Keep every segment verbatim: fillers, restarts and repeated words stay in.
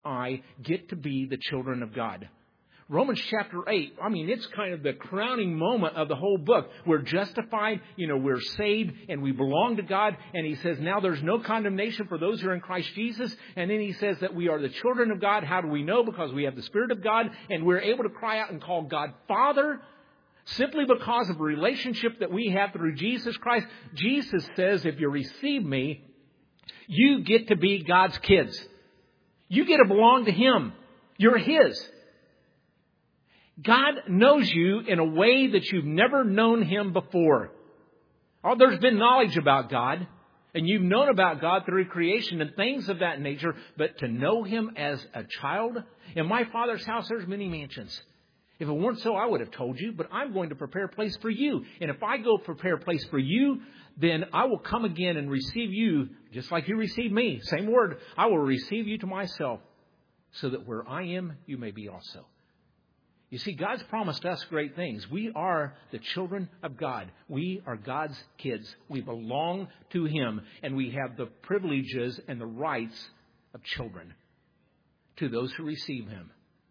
I get to be the children of God. Romans chapter eight, I mean, it's kind of the crowning moment of the whole book. We're justified, you know, we're saved, and we belong to God. And he says, now there's no condemnation for those who are in Christ Jesus. And then he says that we are the children of God. How do we know? Because we have the Spirit of God, and we're able to cry out and call God Father, simply because of a relationship that we have through Jesus Christ. Jesus says, if you receive me, you get to be God's kids. You get to belong to Him. You're His. God knows you in a way that you've never known Him before. Oh, there's been knowledge about God, and you've known about God through creation and things of that nature, but to know Him as a child? In my Father's house, there's many mansions. If it weren't so, I would have told you, but I'm going to prepare a place for you. And if I go prepare a place for you, then I will come again and receive you, just like you received me. Same word. I will receive you to myself, so that where I am, you may be also. You see, God's promised us great things. We are the children of God. We are God's kids. We belong to Him, and we have the privileges and the rights of children to those who receive Him.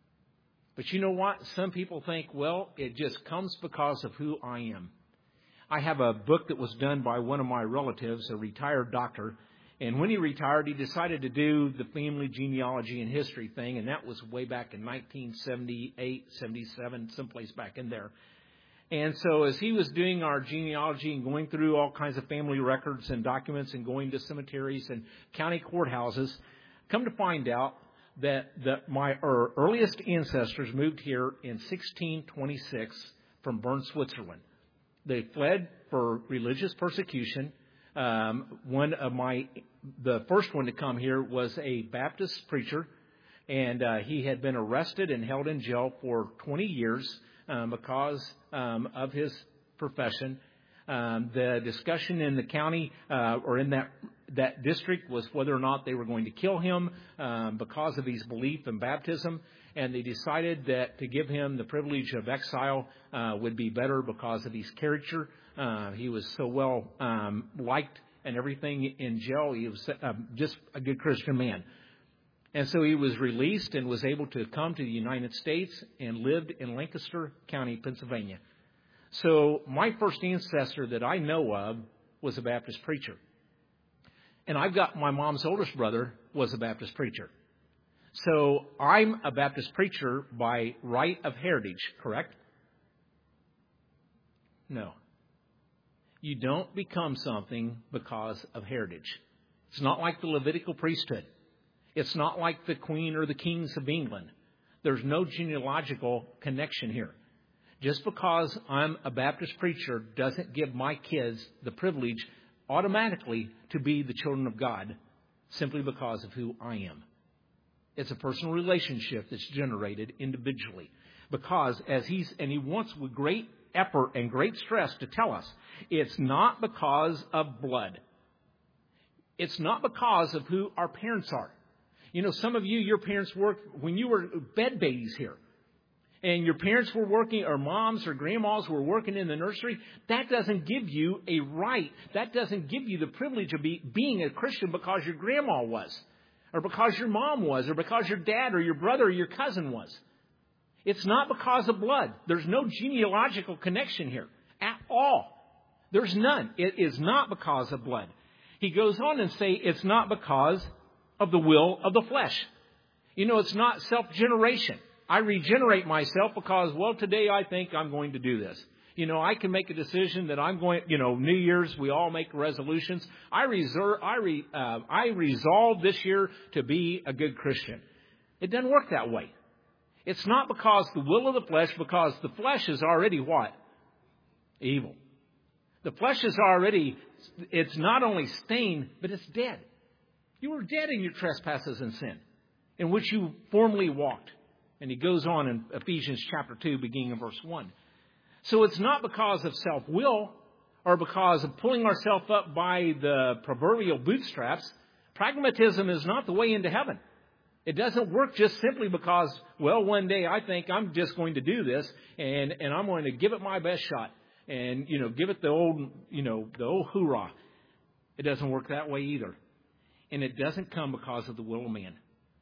But you know what? Some people think, well, it just comes because of who I am. I have a book that was done by one of my relatives, a retired doctor. And when he retired, he decided to do the family genealogy and history thing. And that was way back in nineteen seventy-eight, seventy-seven, someplace back in there. And so as he was doing our genealogy and going through all kinds of family records and documents and going to cemeteries and county courthouses, come to find out that, that my er, earliest ancestors moved here in sixteen twenty-six from Bern, Switzerland. They fled for religious persecution. Um, one of my, the first one to come here was a Baptist preacher, and uh, he had been arrested and held in jail for twenty years um, because um, of his profession. Um, the discussion in the county uh, or in that that district was whether or not they were going to kill him um, because of his belief in baptism. And they decided that to give him the privilege of exile uh, would be better because of his character. Uh, he was so well um, liked and everything in jail. He was uh, just a good Christian man. And so he was released and was able to come to the United States and lived in Lancaster County, Pennsylvania. So my first ancestor that I know of was a Baptist preacher. And I've got my mom's oldest brother was a Baptist preacher. So I'm a Baptist preacher by right of heritage, correct? No. You don't become something because of heritage. It's not like the Levitical priesthood. It's not like the Queen or the kings of England. There's no genealogical connection here. Just because I'm a Baptist preacher doesn't give my kids the privilege automatically to be the children of God simply because of who I am. It's a personal relationship that's generated individually. Because as he's, and he wants with great effort and great stress to tell us, it's not because of blood. It's not because of who our parents are. You know, some of you, your parents worked when you were bed babies here. And your parents were working, or moms or grandmas were working in the nursery. That doesn't give you a right. That doesn't give you the privilege of be, being a Christian because your grandma was. Or because your mom was, or because your dad or your brother or your cousin was. It's not because of blood. There's no genealogical connection here at all. There's none. It is not because of blood. He goes on and say it's not because of the will of the flesh. You know, it's not self-generation. I regenerate myself because, well, today I think I'm going to do this. You know, I can make a decision that I'm going, you know, New Year's, we all make resolutions. I reserve, I, re, uh, I resolve this year to be a good Christian. It doesn't work that way. It's not because the will of the flesh, because the flesh is already what? Evil. The flesh is already, it's not only stained, but it's dead. You were dead in your trespasses and sin, in which you formerly walked. And he goes on in Ephesians chapter two, beginning in verse one. So it's not because of self-will or because of pulling ourselves up by the proverbial bootstraps. Pragmatism is not the way into heaven. It doesn't work just simply because, well, one day I think I'm just going to do this and, and I'm going to give it my best shot and, you know, give it the old, you know, the old hoorah. It doesn't work that way either. And it doesn't come because of the will of man.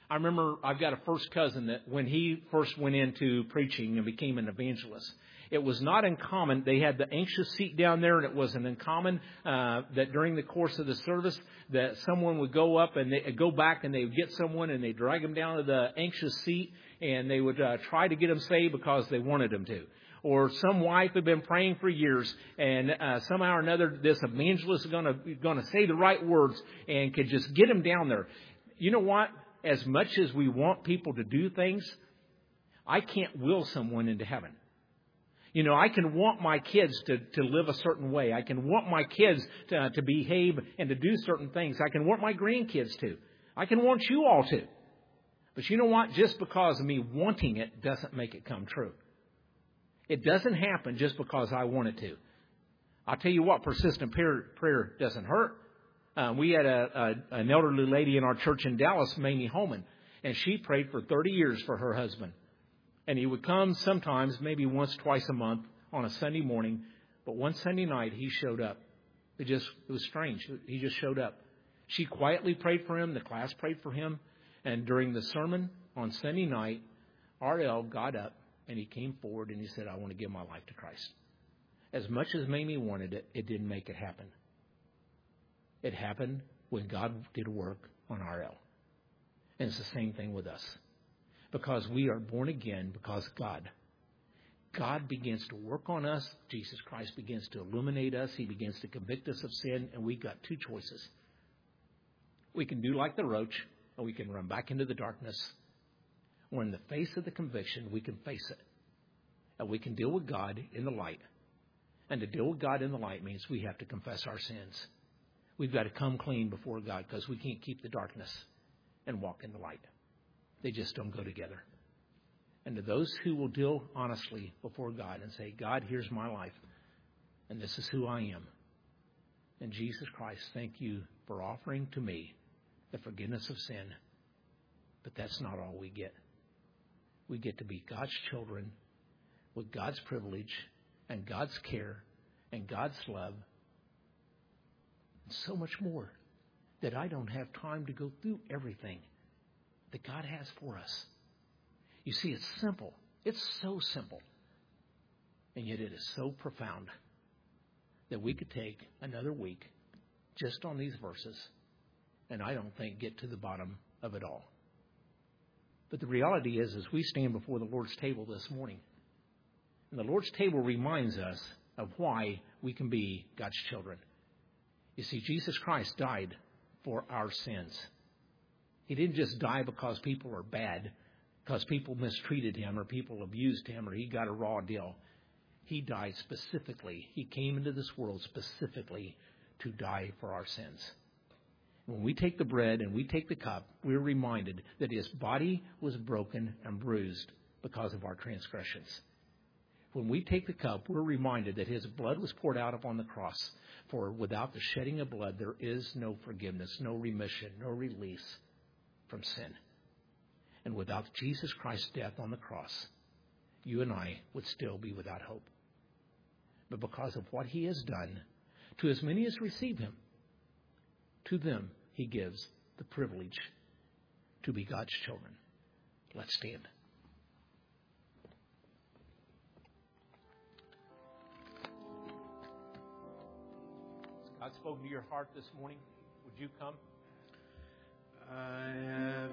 I remember I've got a first cousin that when he first went into preaching and became an evangelist, it was not uncommon. They had the anxious seat down there, and it wasn't uncommon uh, that during the course of the service that someone would go up and they go back and they would get someone and they drag them down to the anxious seat, and they would uh, try to get them saved because they wanted them to. Or some wife had been praying for years, and uh, somehow or another this evangelist is going to going to say the right words and could just get them down there. You know what? As much as we want people to do things, I can't will someone into heaven. You know, I can want my kids to, to live a certain way. I can want my kids to, uh, to behave and to do certain things. I can want my grandkids to. I can want you all to. But you know what? Just because of me wanting it doesn't make it come true. It doesn't happen just because I want it to. I'll tell you what, persistent prayer, prayer doesn't hurt. Uh, we had a, a, an elderly lady in our church in Dallas, Mamie Holman, and she prayed for thirty years for her husband. And he would come sometimes, maybe once, twice a month on a Sunday morning. But one Sunday night, he showed up. It just it was strange. He just showed up. She quietly prayed for him. The class prayed for him. And during the sermon on Sunday night, R L got up and he came forward and he said, I want to give my life to Christ. As much as Mamie wanted it, it didn't make it happen. It happened when God did work on R L. And it's the same thing with us. Because we are born again because God. God begins to work on us. Jesus Christ begins to illuminate us. He begins to convict us of sin. And we've got two choices. We can do like the roach, or we can run back into the darkness. Or in the face of the conviction, we can face it. And we can deal with God in the light. And to deal with God in the light means we have to confess our sins. We've got to come clean before God because we can't keep the darkness and walk in the light. They just don't go together. And to those who will deal honestly before God and say, God, here's my life, and this is who I am. And Jesus Christ, thank you for offering to me the forgiveness of sin. But that's not all we get. We get to be God's children with God's privilege and God's care and God's love. And so much more that I don't have time to go through everything that God has for us. You see, it's simple. It's so simple. And yet it is so profound that we could take another week just on these verses and I don't think get to the bottom of it all. But the reality is, as we stand before the Lord's table this morning, and the Lord's table reminds us of why we can be God's children. You see, Jesus Christ died for our sins. He didn't just die because people are bad, because people mistreated him or people abused him or he got a raw deal. He died specifically. He came into this world specifically to die for our sins. When we take the bread and we take the cup, we're reminded that his body was broken and bruised because of our transgressions. When we take the cup, we're reminded that his blood was poured out upon the cross. For without the shedding of blood, there is no forgiveness, no remission, no release from sin. And without Jesus Christ's death on the cross, you and I would still be without hope. But because of what he has done, to as many as receive him, to them he gives the privilege to be God's children. Let's stand. God spoke to your heart this morning. Would you come? I have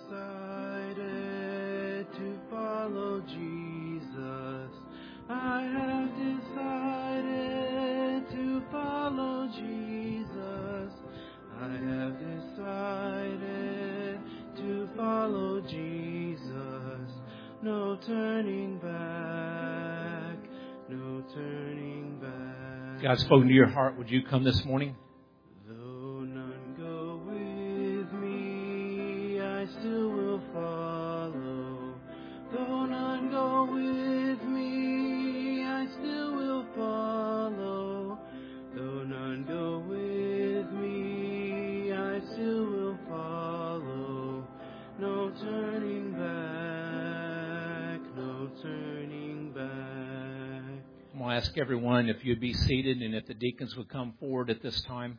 decided to follow Jesus. I have decided to follow Jesus. I have decided to follow Jesus. No turning back, no turning back. God spoken to your heart. Would you come this morning? Though none go with me, I still will follow. Though none go with me, I still will follow. Though none go with me, I still will follow. No turning back, no turning back. I'm going to ask everyone if you'd be seated and if the deacons would come forward at this time.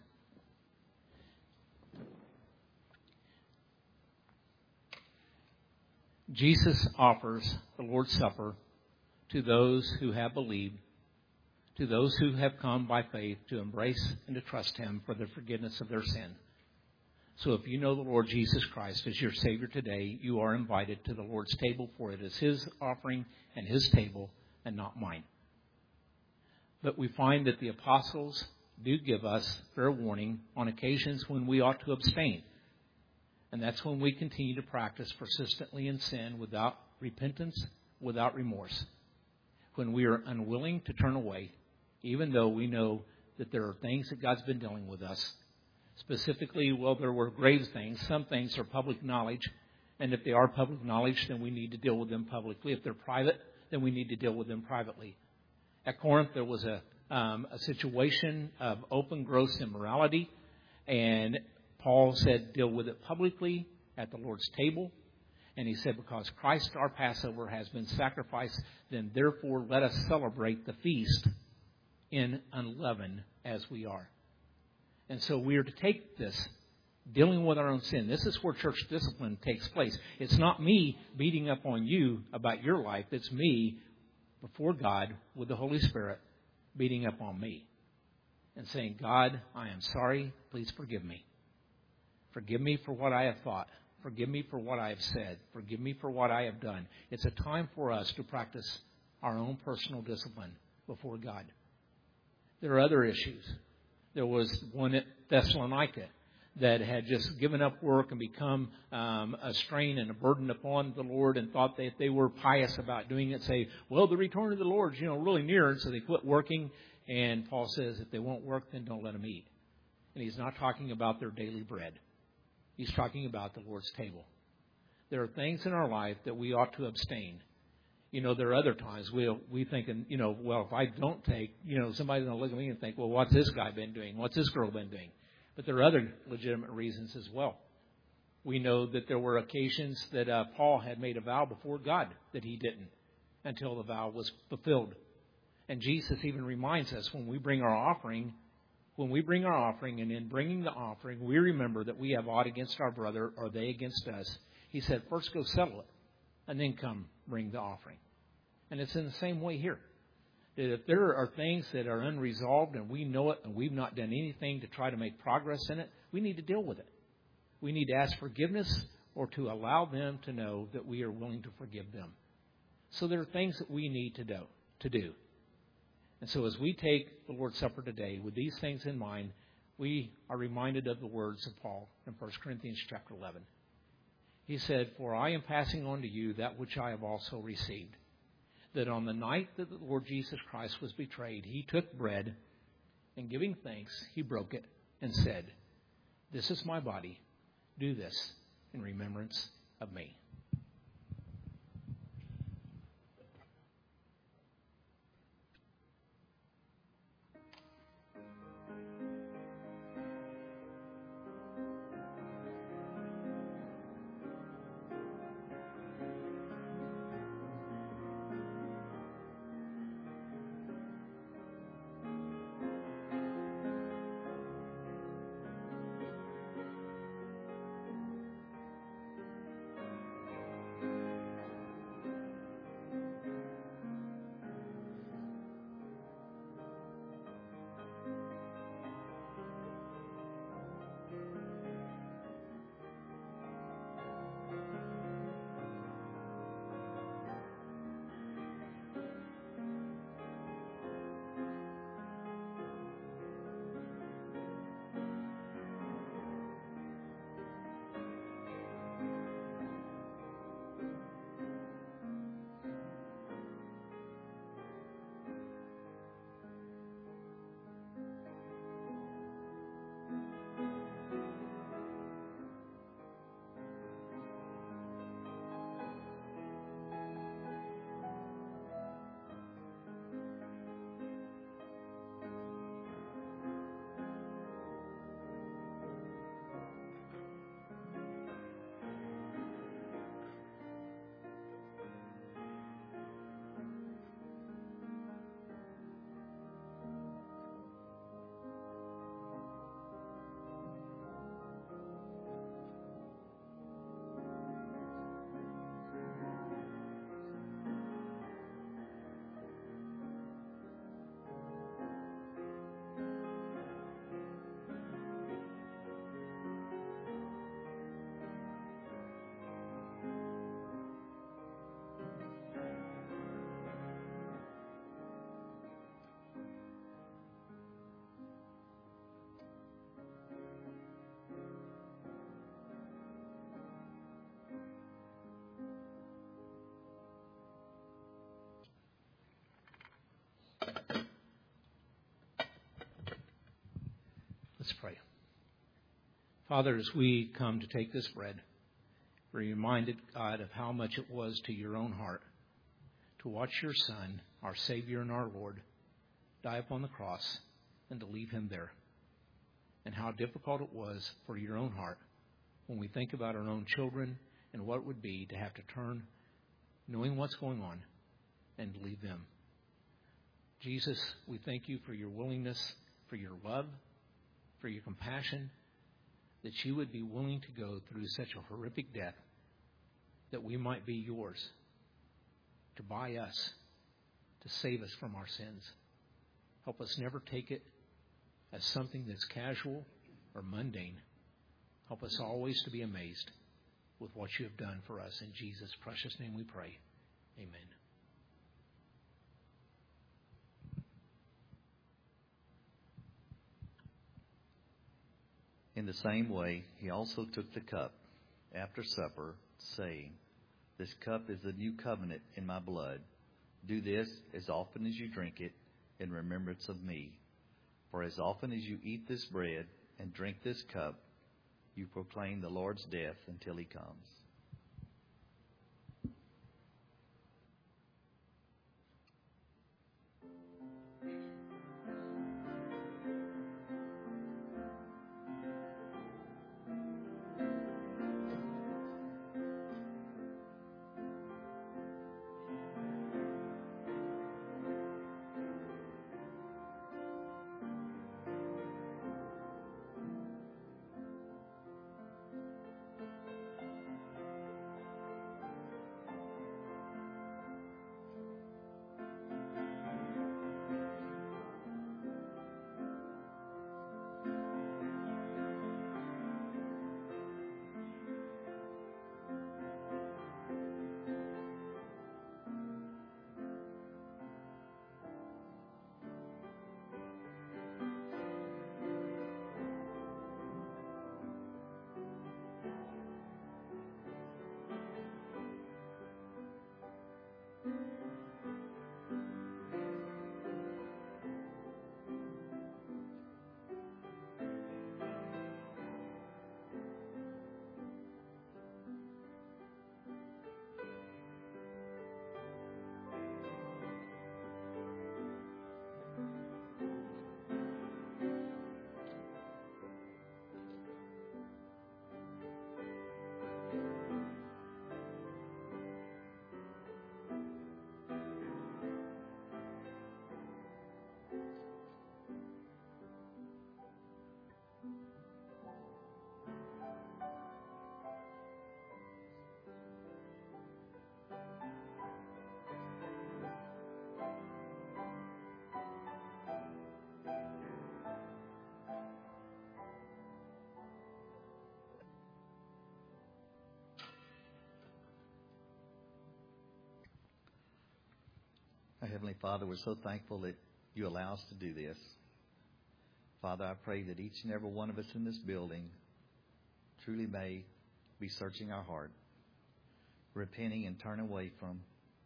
Jesus offers the Lord's Supper to those who have believed, to those who have come by faith to embrace and to trust Him for the forgiveness of their sin. So if you know the Lord Jesus Christ as your Savior today, you are invited to the Lord's table, for it is His offering and His table and not mine. But we find that the apostles do give us fair warning on occasions when we ought to abstain. And that's when we continue to practice persistently in sin without repentance, without remorse. When we are unwilling to turn away, even though we know that there are things that God's been dealing with us. Specifically, well, there were grave things. Some things are public knowledge. And if they are public knowledge, then we need to deal with them publicly. If they're private, then we need to deal with them privately. At Corinth, there was a, um, a situation of open, gross immorality. And Paul said, deal with it publicly at the Lord's table. And he said, because Christ, our Passover, has been sacrificed, then therefore let us celebrate the feast in unleavened as we are. And so we are to take this, dealing with our own sin. This is where church discipline takes place. It's not me beating up on you about your life. It's me before God with the Holy Spirit beating up on me and saying, God, I am sorry. Please forgive me. Forgive me for what I have thought. Forgive me for what I have said. Forgive me for what I have done. It's a time for us to practice our own personal discipline before God. There are other issues. There was one at Thessalonica that had just given up work and become um, a strain and a burden upon the Lord, and thought that if they were pious about doing it, say, well, the return of the Lord's, you know, really near, and so they quit working. And Paul says, if they won't work, then don't let them eat. And he's not talking about their daily bread. He's talking about the Lord's table. There are things in our life that we ought to abstain. You know, there are other times we'll, we think, you know, well, if I don't take, you know, somebody's going to look at me and think, well, what's this guy been doing? What's this girl been doing? But there are other legitimate reasons as well. We know that there were occasions that uh, Paul had made a vow before God that he didn't until the vow was fulfilled. And Jesus even reminds us when we bring our offering, when we bring our offering, and in bringing the offering, we remember that we have aught against our brother or they against us. He said, first go settle it and then come bring the offering. And it's in the same way here. That if there are things that are unresolved and we know it and we've not done anything to try to make progress in it, we need to deal with it. We need to ask forgiveness or to allow them to know that we are willing to forgive them. So there are things that we need to do. To do. And so as we take the Lord's Supper today with these things in mind, we are reminded of the words of Paul in First Corinthians chapter eleven. He said, for I am passing on to you that which I have also received. That on the night that the Lord Jesus Christ was betrayed, he took bread, and giving thanks, he broke it and said, this is my body. Do this in remembrance of me. Let's pray. Father, as we come to take this bread, we're reminded, God, of how much it was to your own heart to watch your Son, our Savior and our Lord, die upon the cross and to leave him there. And how difficult it was for your own heart when we think about our own children and what it would be to have to turn, knowing what's going on, and leave them. Jesus, we thank you for your willingness, for your love, for your compassion, that you would be willing to go through such a horrific death that we might be yours, to buy us, to save us from our sins. Help us never take it as something that's casual or mundane. Help us always to be amazed with what you have done for us. In Jesus' precious name we pray. Amen. In the same way, he also took the cup after supper, saying, "This cup is the new covenant in my blood. Do this as often as you drink it in remembrance of me. For as often as you eat this bread and drink this cup, you proclaim the Lord's death until he comes." Our Heavenly Father, we're so thankful that you allow us to do this. Father, I pray that each and every one of us in this building truly may be searching our heart, repenting and turning away from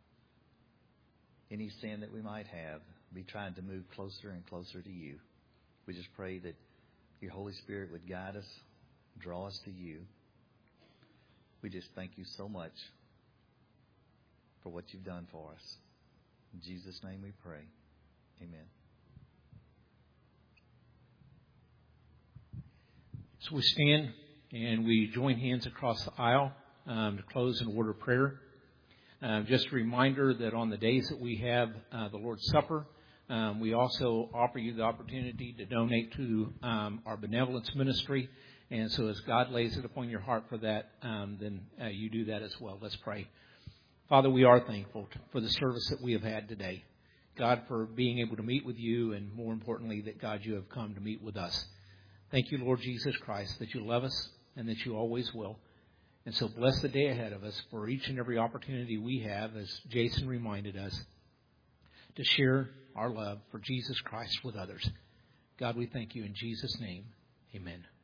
any sin that we might have, be trying to move closer and closer to you. We just pray that your Holy Spirit would guide us, draw us to you. We just thank you so much for what you've done for us. In Jesus' name we pray. Amen. So we stand and we join hands across the aisle um, to close in word of prayer. Uh, just a reminder that on the days that we have uh, the Lord's Supper, um, we also offer you the opportunity to donate to um, our benevolence ministry. And so as God lays it upon your heart for that, um, then uh, you do that as well. Let's pray. Father, we are thankful for the service that we have had today. God, for being able to meet with you, and more importantly, that God, you have come to meet with us. Thank you, Lord Jesus Christ, that you love us and that you always will. And so bless the day ahead of us for each and every opportunity we have, as Jason reminded us, to share our love for Jesus Christ with others. God, we thank you in Jesus' name. Amen.